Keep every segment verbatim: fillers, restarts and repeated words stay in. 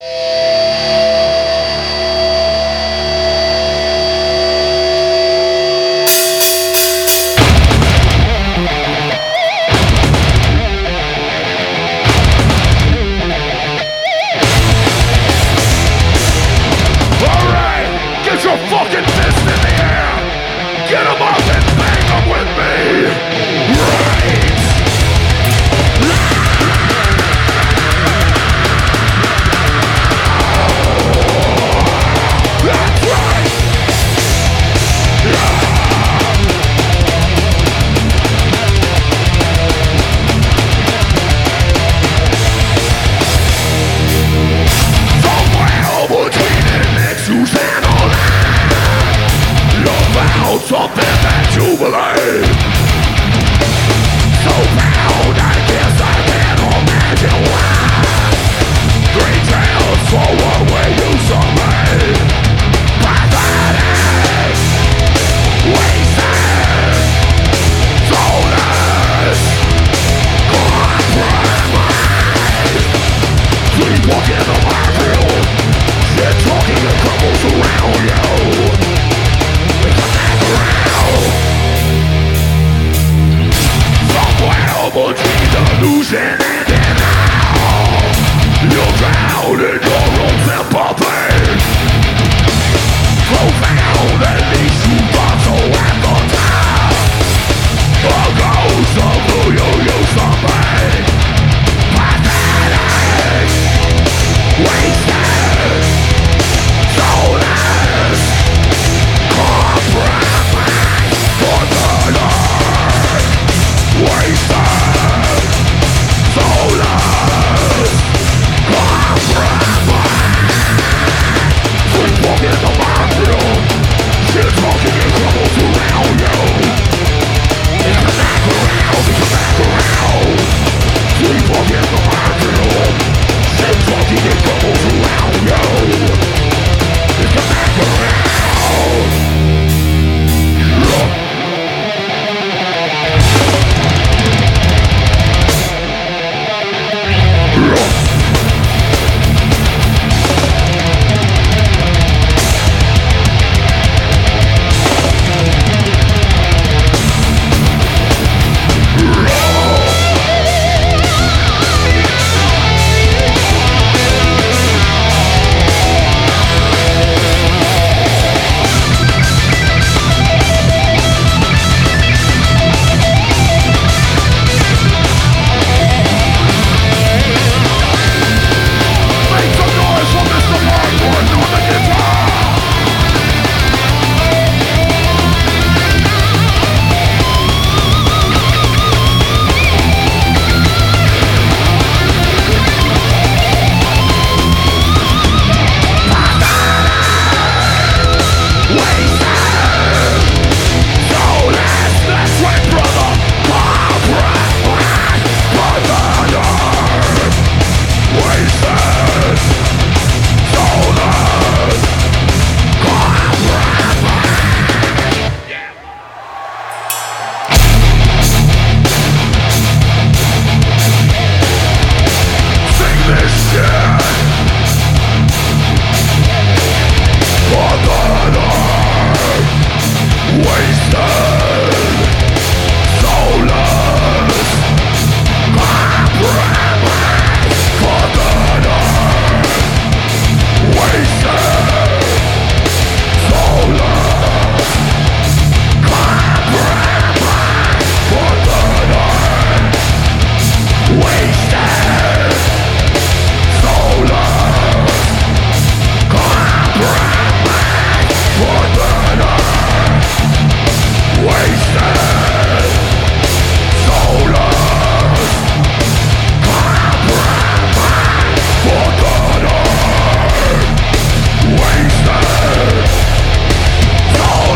Something that you believe. So proud, I guess I can't imagine why. Three trails forward where you saw me. Pathetic, wasted, soulless, compromised. Sleepwalking in the minefield. Shit talking and crumbles around you. Somewhere between delusion and denial, you're drowned in your own sympathy. Profound, at least you thought so at the time. A ghost of who you used to be. Pathetic, wasted, soulless, compromised for the night. Wasted, soulless, compromised. Sleepwalking in the minefield. Shit talking and crumbles around you. It come back around, it come back around. Sleepwalking in the minefield. Shit talking and crumbles around you. It come back around.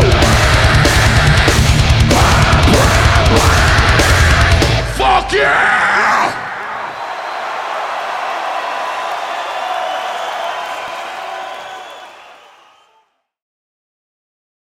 Yeah!